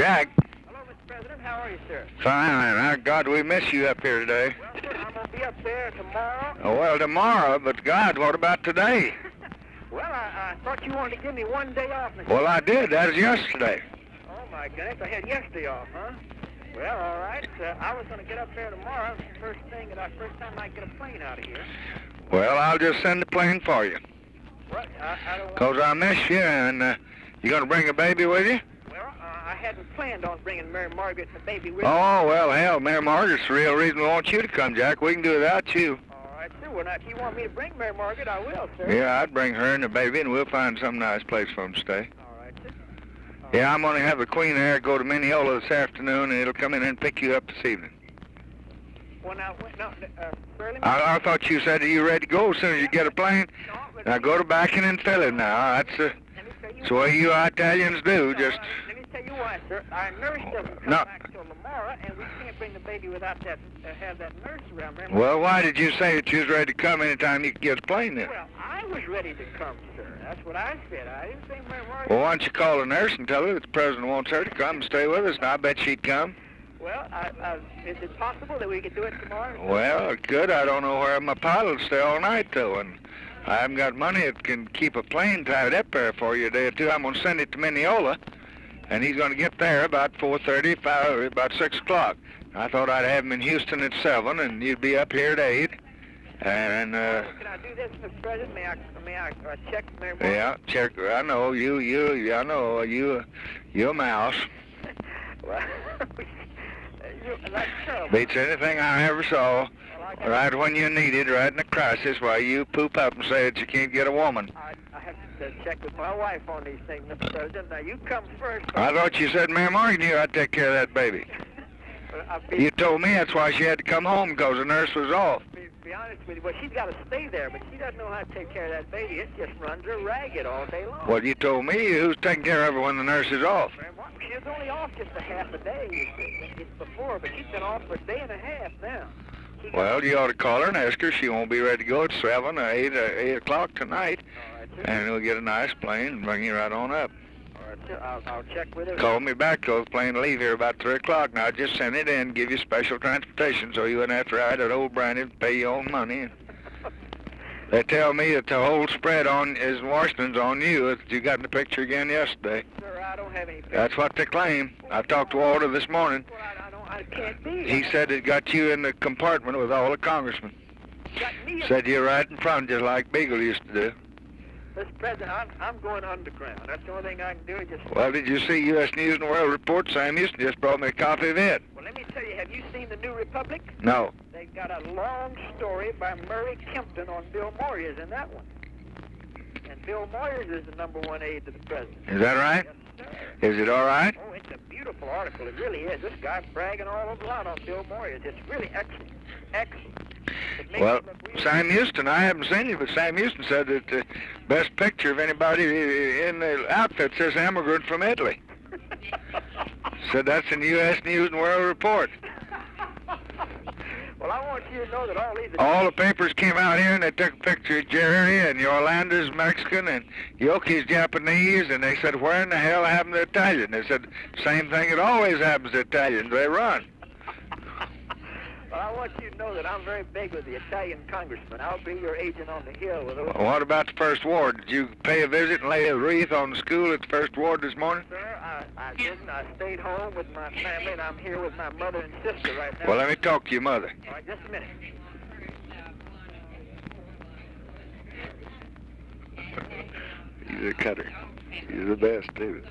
Jack. Hello, Mr. President. How are you, sir? Fine. God, we miss you up here today. Well, sir, I'm going to be up there tomorrow. Oh, well, tomorrow, but God, what about today? Well, I thought you wanted to give me one day off, Mr. Well, I did. That was yesterday. Oh, my goodness. I had yesterday off, huh? Well, all right. I was going to get up there tomorrow. First time I get a plane out of here. Well, I'll just send the plane for you. What? I don't want... Because I miss you, and you going to bring a baby with you? Well, I hadn't planned on bringing Mary Margaret and the baby with me. Oh, well, hell, Mary Margaret's the real reason we want you to come, Jack. We can do without you. All right, sir. Well, now, if you want me to bring Mary Margaret, I will, sir. Yeah, I'd bring her and the baby, and we'll find some nice place for them to stay. All right, sir. Yeah, I'm going to have the Queen Air go to Mineola this afternoon, and it'll come in and pick you up this evening. Well, now, sir, let me... I thought you said you were ready to go as soon as you get a plane. Now go to backing and filling now. That's the way you Italians do. Just let me tell you why, sir. Our nurse doesn't come back till tomorrow, and we can't bring the baby without that have that nurse around. Remember? Well, why did you say that you was ready to come anytime you could get a plane then? Well, I was ready to come, sir. That's what I said. I didn't say Mary Margaret. Well, why don't you call the nurse and tell her that the president wants her to come and stay with us, and I bet she'd come. Well, is it possible that we could do it tomorrow? Well, it could. I don't know where my pilot will stay all night, though, and I haven't got money that can keep a plane tied up there for you a day or two. I'm going to send it to Mineola, and he's going to get there about 4:30, about 6 o'clock. I thought I'd have him in Houston at 7, and you'd be up here at 8. And can I do this, Mr. President? May I check Mary Margaret? Yeah, check. I know I know you're a mouse. Well, that's terrible. Beats anything I ever saw. Well, right when you need it, right in a crisis, while you poop up and say that you can't get a woman. I have to check with my wife on these things, Mr. President. Now, you come first. I thought you said Mary Margaret knew I'd take care of that baby. You told me that's why she had to come home, because the nurse was off. Be honest with you, well, she's got to stay there, but she doesn't know how to take care of that baby. It just runs her ragged all day long. Well, you told me who's taking care of her when the nurse is off. She was only off just a half a day before, but she's been off for a day and a half now. Well, you ought to call her and ask her. She won't be ready to go at 7 or 8 o'clock tonight. All right, sir. And we'll get a nice plane and bring you right on up. All right, sir. I'll check with her. Call me back, because the plane will leave here about 3 o'clock. Now, just send it in, give you special transportation so you wouldn't have to ride at Old Brandon, pay your own money. They tell me that the whole spread is Washington's on you. You got in the picture again yesterday. Sir, I don't have any picture. That's what they claim. I talked to Walter this morning. Well, I can't be. He said it got you in the compartment with all the congressmen. Got me. Said you're right in front, just like Beagle used to do. Mr. President, I'm going underground. That's the only thing I can do. Well, did you see U.S. News and World Report? Sam Houston just brought me a copy of it. Well, let me tell you, have you seen the New Republic? No. They got a long story by Murray Kempton on Bill Moyers in that one. And Bill Moyers is the #1 aide to the president. Is that right? Yes, sir. Is it all right? Oh, it's a beautiful article. It really is. This guy bragging all over lot on Bill Moyers. It's really excellent. Excellent. Well, Sam Houston, I haven't seen it, but Sam Houston said that the best picture of anybody in the outfit says immigrant from Italy. Said that's in U.S. News and World Report. Well, I want you to know that all the papers came out here and they took a picture of Jerry, and Yolanda's Mexican and Yoki's Japanese, and they said, where in the hell happened to Italian? They said, same thing that always happens to Italians, they run. Well, I want you to know that I'm very big with the Italian congressman. I'll be your agent on the Hill. With well, what about the First Ward? Did you pay a visit and lay a wreath on the school at the First Ward this morning? Sir, I didn't. I stayed home with my family, and I'm here with my mother and sister right now. Well, let me talk to your mother. All right, just a minute. You're a cutter. You're the best, David.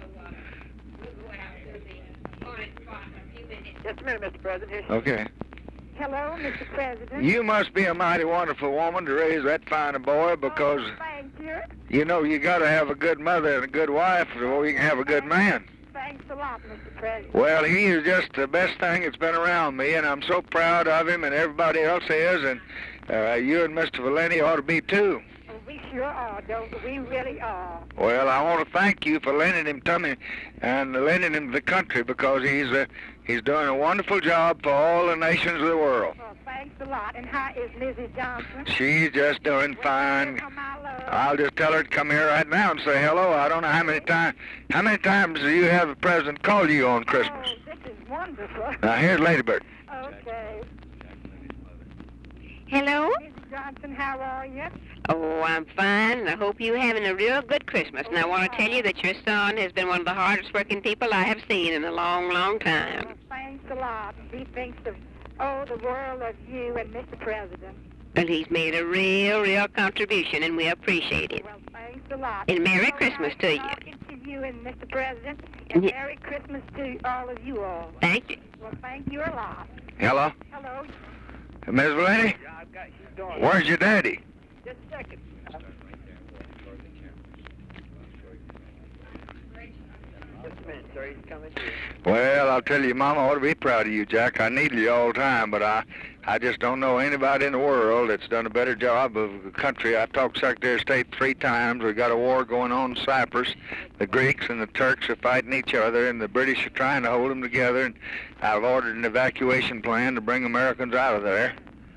Just a minute, Mr. President. Okay. Hello, Mr. President. You must be a mighty wonderful woman to raise that fine a boy, because, thank you. You know, you got to have a good mother and a good wife before you can have a good man. Thanks a lot, Mr. President. Well, he is just the best thing that's been around me, and I'm so proud of him, and everybody else is, and you and Mr. Valenti ought to be too. We sure are, don't we? We really are. Well, I want to thank you for lending him to me and lending him to the country, because he's He's doing a wonderful job for all the nations of the world. Well, thanks a lot. And how is Mrs. Johnson? She's just doing fine. Oh, my love. I'll just tell her to come here right now and say hello. I don't know how many times do you have the president call you on Christmas? Oh, this is wonderful. Now, here's Ladybird. Okay. Hello? Mrs. Johnson, how are you? Oh, I'm fine, and I hope you're having a real good Christmas. And I want to tell you that your son has been one of the hardest working people I have seen in a long, long time. Well, thanks a lot. He thinks of, the world of you and Mr. President. And he's made a real contribution, and we appreciate it. Well, thanks a lot. And Merry All Christmas right, to you. Talking to you and Mr. President, and Merry Christmas to all of you all. Thank you. Well, thank you a lot. Hello? Hello. Miss Valenti? Yeah, I've got you doing. Where's your daddy? Just a second. Just a minute, sir. He's coming through. Well, I'll tell you, Mama ought to be proud of you, Jack. I needed you all the time, but I just don't know anybody in the world that's done a better job of the country. I talked to Secretary of State 3 times. We got a war going on in Cyprus. The Greeks and the Turks are fighting each other, and the British are trying to hold them together. And I've ordered an evacuation plan to bring Americans out of there.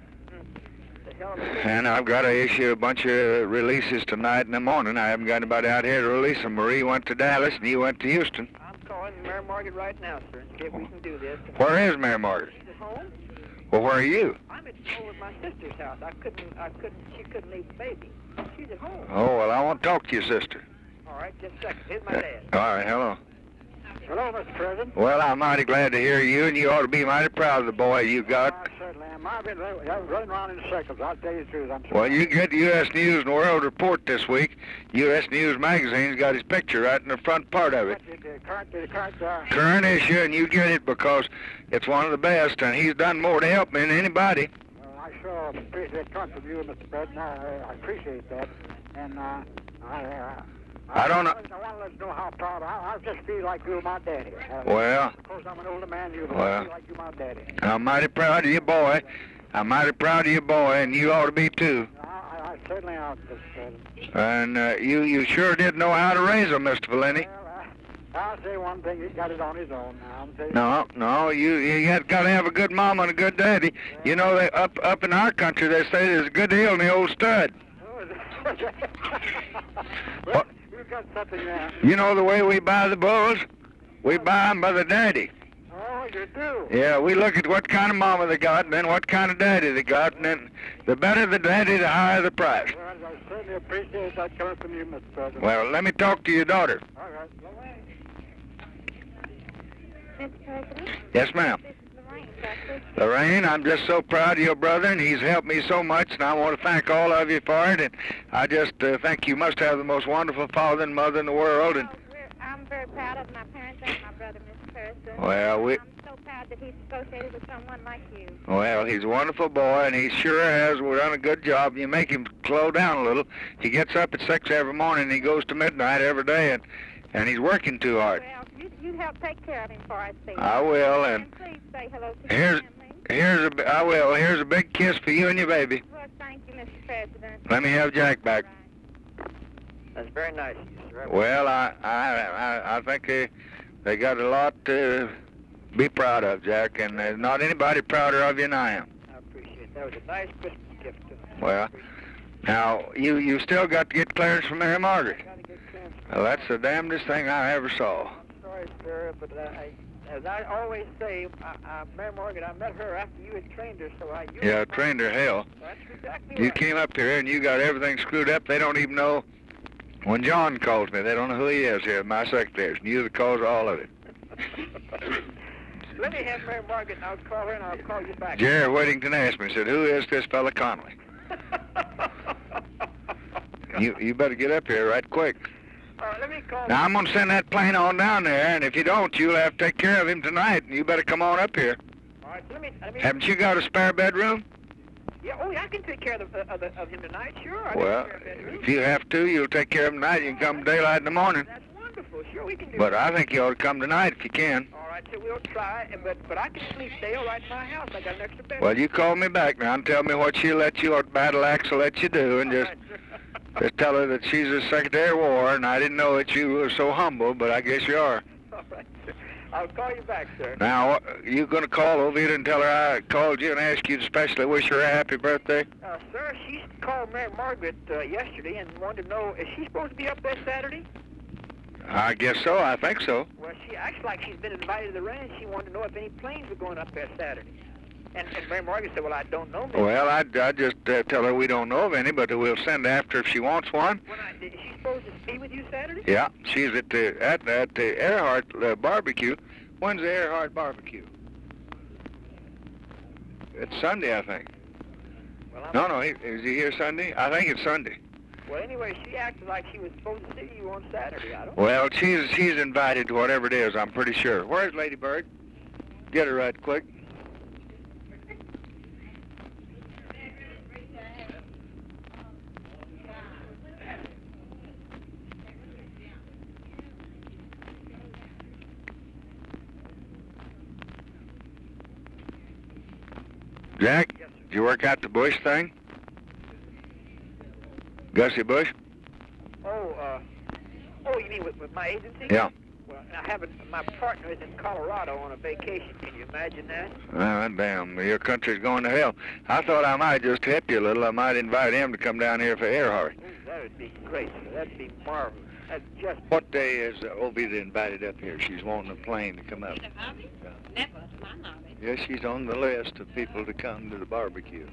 And I've got to issue a bunch of releases tonight in the morning. I haven't got anybody out here to release them. Marie went to Dallas, and you went to Houston. I'm calling Mary Margaret right now, sir, and see if we can do this. Where is Mary Margaret? She's at home. Well, where are you? I'm at home at my sister's house. She couldn't leave the baby. She's at home. Oh, well, I want to talk to your sister. All right, just a second. Here's my dad. All right, hello. Hello, Mr. President. Well, I'm mighty glad to hear you, and you ought to be mighty proud of the boy you got. I certainly am. I've been running around in circles. I'll tell you the truth. I'm sorry. Well, you get U.S. News and World Report this week. U.S. News magazine's got his picture right in the front part of it. The current, Current issue, and you get it because it's one of the best, and he's done more to help me than anybody. Well, I sure appreciate coming from you, Mr. President. I appreciate that. And I don't know. I want to let you know how proud I just feel like you're my daddy. Well, Of course, I'm an older man. I feel like you're my daddy. I'm mighty proud of you, boy. I'm mighty proud of you, boy, and you ought to be, too. I certainly am, Mr. President. And you sure did know how to raise them, Mr. Valenti. Well, I'll say one thing. He got it on his own now. No, you got to have a good mama and a good daddy. You know, they, up in our country, they say there's a good deal in the old stud. Well, you've got something there. You know the way we buy the bulls? We buy them by the daddy. Oh, you do? Yeah, we look at what kind of mama they got and then what kind of daddy they got, and then the better the daddy, the higher the price. Well, I certainly appreciate that coming from you, Mr. President. Well, let me talk to your daughter. All right. Mr. President, Yes, ma'am. this is Lorraine. Doctor. Lorraine, I'm just so proud of your brother, and he's helped me so much, and I want to thank all of you for it. And I just think you must have the most wonderful father and mother in the world. And I'm very proud of my parents and my brother, Mr. President. Well, I'm so proud that he's associated with someone like you. well, he's a wonderful boy, and he sure has done a good job. You make him slow down a little. He gets up at 6 every morning, and he goes to midnight every day, and he's working too hard. Well, you help take care of him for us, please. I will, and please say hello to here's the family. I will. Here's a big kiss for you and your baby. Well, thank you, Mr. President. Let me have Jack back. That's very nice of you, sir. Well, I think they got a lot to be proud of, Jack, and there's not anybody prouder of you than I am. I appreciate it. That was a nice Christmas gift to me. Well, now you still got to get clearance from Mary Margaret. Gotta get clearance. Well, that's the damnedest thing I ever saw. I'm sorry, sir, but as I always say, Mary Morgan, I met her after you had trained her, so I... Yeah, trained her hell. That's exactly You right. came up here and you got everything screwed up. They don't even know. When John calls me, they don't know who he is here, my secretaries, and you're the cause of all of it. Let me have Mary Margaret, and I'll call her, and I'll call you back. Jerry Whittington asked me, said, who is this fella Connolly? You better get up here right quick. All right, let me call... Now, I'm going to send that plane on down there, and if you don't, you'll have to take care of him tonight, and you better come on up here. All right, let me... Haven't you got a spare bedroom? Yeah, I can take care of him tonight, sure. Well, if you have to, you'll take care of him tonight. You can come daylight in the morning. That's wonderful. Sure, we can do But that. I think you ought to come tonight if you can. All right, so we'll try, but I can sleep Dale right in my house. I got an extra bed. Well, you call me back now and tell me what she'll let you, what Battle Axe will let you do, and just tell her that she's the Secretary of War, and I didn't know that you were so humble, but I guess you are. All right, sir. I'll call you back, sir. Now, you going to call Ovita and tell her I called you and asked you to especially wish her a happy birthday? Sir, she called Mary Margaret yesterday and wanted to know, is she supposed to be up there Saturday? I guess so. I think so. Well, she acts like she's been invited to the ranch. She wanted to know if any planes were going up there Saturday. And Mary Margaret said, well, I don't know. Maybe. Well, I'd just tell her we don't know of any, but we'll send after if she wants one. Is she supposed to be with you Saturday? Yeah, she's at the Earhart barbecue. When's the Earhart barbecue? It's Sunday, I think. Well, No, is he here Sunday? I think it's Sunday. Well, anyway, she acted like she was supposed to see you on Saturday. I don't. Well, she's invited to whatever it is. I'm pretty sure. Where's Lady Bird? Get her right quick. Jack, Yes, sir. did you work out the Bush thing? Gussie Bush? Oh, you mean with my agency? Yeah. Well, I haven't. My partner is in Colorado on a vacation. Can you imagine that? Ah, damn, your country's going to hell. I thought I might just help you a little. I might invite him to come down here for Earhart. Ooh, that would be great, sir. That'd be marvelous. That's just. What day is Ovita invited up here? She's wanting a plane to come up. Never, to my knowledge. Yes, she's on the list of people to come to the barbecue.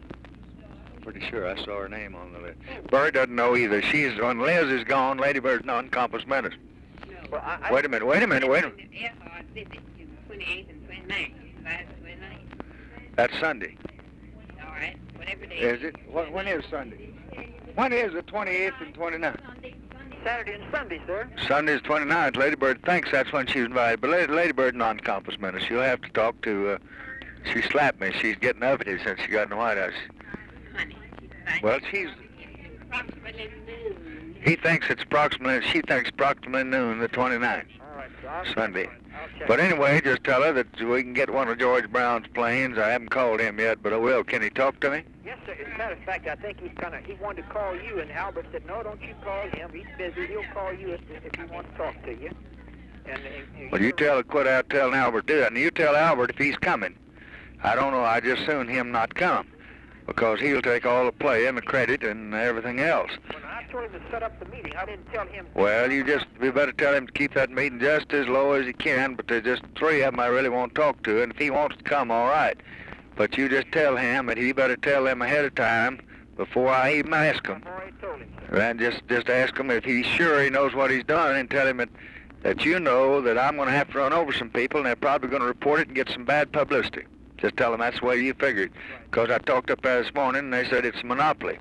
Pretty sure I saw her name on the list. Bird doesn't know either. When Liz is gone, Lady Bird's non-compass menace. Well, Wait a minute. Earhart visit June 28th and 29th. Last 29th. That's Sunday. All right, whatever day. Is it? When is Sunday? When is the 28th and 29th? Saturday and Sunday, sir. Sunday's 29th. Lady Bird thinks that's when she's invited. But Lady Bird non-compass menace. You'll have to talk to, she slapped me. She's getting uppity since she got in the White House. Honey. Well, she's... Approximately noon. She thinks approximately noon, the 29th. All right, so I'll Sunday. I'll check. But anyway, just tell her that we can get one of George Brown's planes. I haven't called him yet, but I will. Can he talk to me? Yes, sir. As a matter of fact, I think he wanted to call you, and Albert said, no, don't you call him. He's busy. He'll call you if he wants to talk to you. Well, you tell her quit out telling Albert do that. And you tell Albert if he's coming. I don't know. I just soon him not come. Because he'll take all the play and the credit and everything else. When I told him to set up the meeting, I didn't tell him. Well, we better tell him to keep that meeting just as low as he can, but there's just three of them I really want to talk to, and if he wants to come, all right. But you just tell him that he better tell them ahead of time before I even ask him. I've already told him, sir. And just ask him if he's sure he knows what he's done, and tell him that you know that I'm going to have to run over some people, and they're probably going to report it and get some bad publicity. Just tell them that's the way you figured. Because I talked up there this morning, and they said it's a monopoly.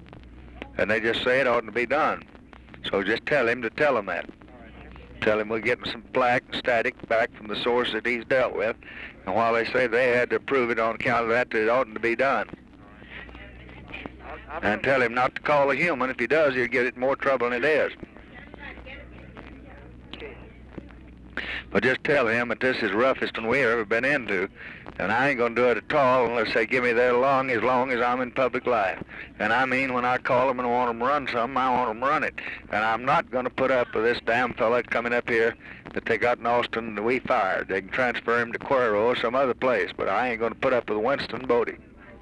And they just say it oughtn't to be done. So just tell him to tell them that. Tell him we're getting some plaque and static back from the source that he's dealt with. And while they say they had to approve it on account of that, it oughtn't to be done. And tell him not to call a human. If he does, he'll get it in more trouble than it is. But just tell him that this is the roughest one we've ever been into. And I ain't going to do it at all unless they give me that long as I'm in public life. And I mean, when I call them and want them to run something, I want them to run it. And I'm not going to put up with this damn fella coming up here that they got in Austin that we fired. They can transfer him to Cuero or some other place, but I ain't going to put up with Winston Bodie.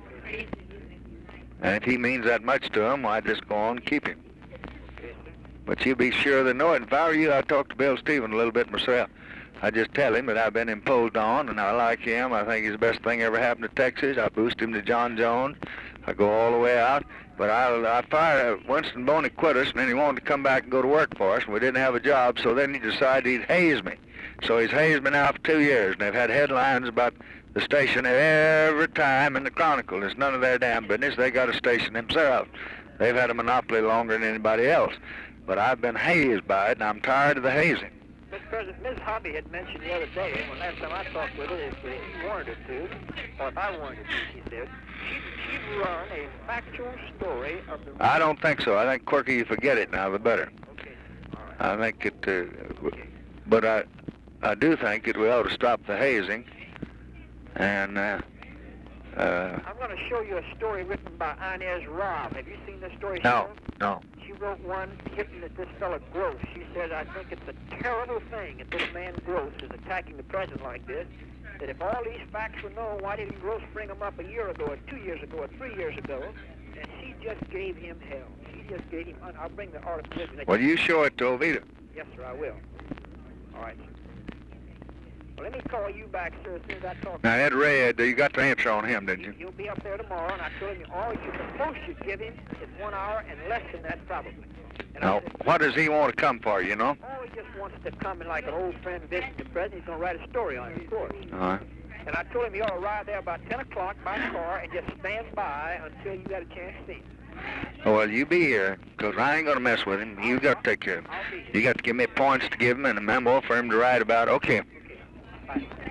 And if he means that much to him, I just go on and keep him. But you be sure they know it. If I were you, I'd talk to Bill Stevens a little bit myself. I just tell him that I've been imposed on, and I like him. I think he's the best thing ever happened to Texas. I boost him to John Jones. I go all the way out. But I fired Winston Boney quit us, and then he wanted to come back and go to work for us, and we didn't have a job, so then he decided he'd haze me. So he's hazed me now for 2 years, and they've had headlines about the station every time in the Chronicle. It's none of their damn business. They got a station themselves. They've had a monopoly longer than anybody else. But I've been hazed by it, and I'm tired of the hazing. Mr. President, Ms. Hobby had mentioned the other day, when last time I talked with her, if you wanted her to, or if I wanted her to, she said, she'd run a factual story of the... I don't think so. I think, Quirky, you forget it now, the better. Okay. All right. I think it, but I do think we ought to stop the hazing, and I'm going to show you a story written by Inez Robb. Have you seen this story? no. She wrote one hitting at this fellow Gross. She said, I think it's a terrible thing that this man Gross is attacking the president like this, that if all these facts were known, why didn't Gross bring them up a year ago, or 2 years ago, or 3 years ago? And she just gave him hell. She just gave him, I'll bring the article. Well, you show it to Oviedo. Yes, sir, I will. All right, sir. Well, let me call you back, sir, as soon as I talk. Now, Ed Red, you got the answer on him, didn't you? He'll be up there tomorrow, and I told him all the most you give him is 1 hour and less than that, probably. And Now, what does he want to come for, you know? Oh, he just wants to come and like an old friend visit the president. He's going to write a story on it, of course. All right. And I told him he ought to ride there about 10 o'clock by car and just stand by until you got a chance to see him. Oh, well, you be here, because I ain't going to mess with him. You got to take care of him. I'll be here. You got to give me points to give him and a memo for him to write about. Okay. Bye.